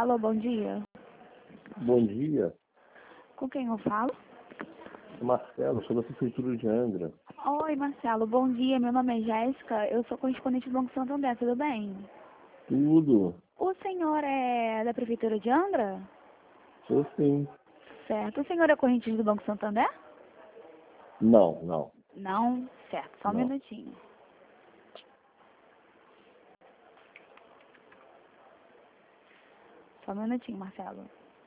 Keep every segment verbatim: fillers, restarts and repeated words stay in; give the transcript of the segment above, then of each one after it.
Alô, bom dia. Bom dia, Com quem eu falo? Marcelo, sou da Prefeitura de Angra. Oi, Marcelo, bom dia. Meu nome é Jéssica, eu sou correspondente do Banco Santander, tudo bem? Tudo? O senhor é da Prefeitura de Angra? Sou sim. Certo. O senhor é correntista do Banco Santander? Não, não, Não? Certo, só um não. minutinho. Só um minutinho, Marcelo.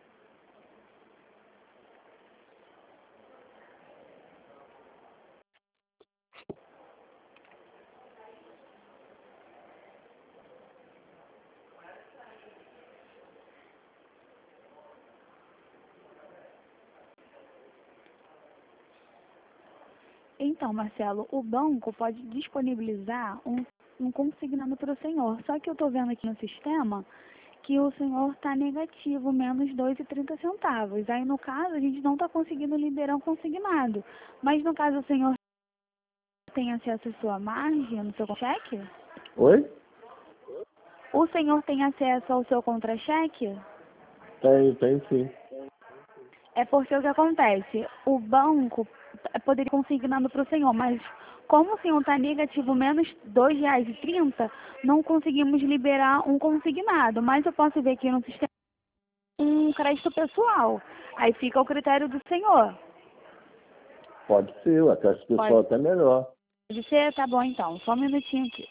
Então, Marcelo, o banco pode disponibilizar um, um consignado para o senhor. Só que eu estou vendo aqui no sistema que o senhor está negativo, menos dois e trinta centavos. Aí, no caso, a gente não está conseguindo liberar um consignado. Mas, no caso, o senhor tem acesso à sua margem no seu cheque? Oi? O senhor tem acesso ao seu contra-cheque? Tenho, tenho sim. É porque o que acontece? O banco poderia consignando para o senhor, mas como o senhor está negativo menos dois reais e trinta, não conseguimos liberar um consignado. Mas eu posso ver aqui no sistema um crédito pessoal. Aí fica ao critério do senhor. Pode ser, eu até esse pessoal Pode até melhor. ser? Tá bom então. Só um minutinho aqui.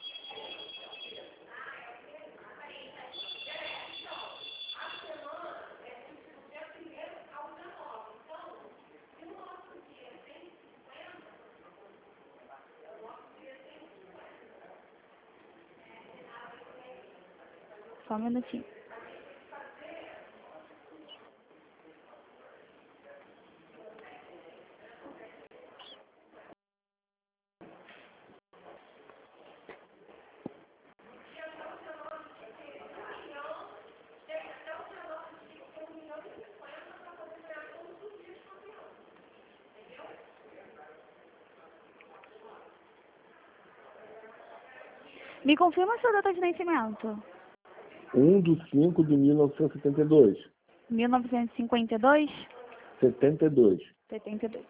Só um minutinho. Me confirma a sua data de nascimento. um de cinco de mil novecentos e setenta e dois. mil novecentos e cinquenta e dois? setenta e dois. setenta e dois.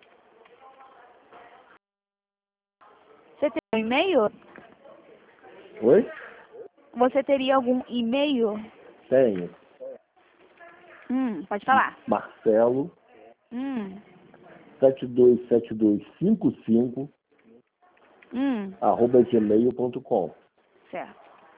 Você tem um e-mail? Oi? Você teria algum e-mail? Tenho. Hum, pode falar. Marcelo, Hum, sete dois sete dois cinco cinco, hum, arroba gmail ponto com. certo.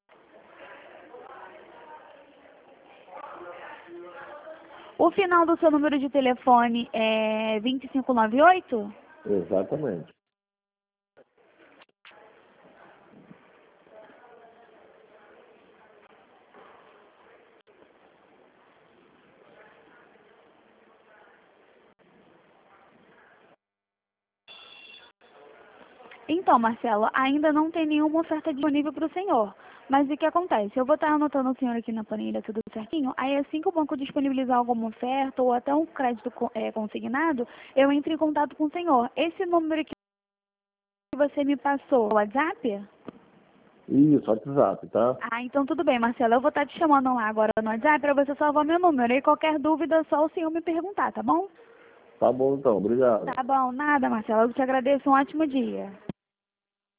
O final do seu número de telefone é vinte e cinco noventa e oito? Exatamente. Então, Marcelo, ainda não tem nenhuma oferta disponível para o senhor. Mas o que acontece? Eu vou estar anotando o senhor aqui na planilha tudo certinho. Aí, assim que o banco disponibilizar alguma oferta ou até um crédito co- é, consignado, eu entro em contato com o senhor. Esse número que você me passou, o WhatsApp? Isso, WhatsApp, tá? Ah, então tudo bem, Marcelo. Eu vou estar te chamando lá agora no WhatsApp para você salvar meu número. E qualquer dúvida, só o senhor me perguntar, tá bom? Tá bom então, obrigado. Tá bom, nada, Marcelo. Eu te agradeço. Um ótimo dia.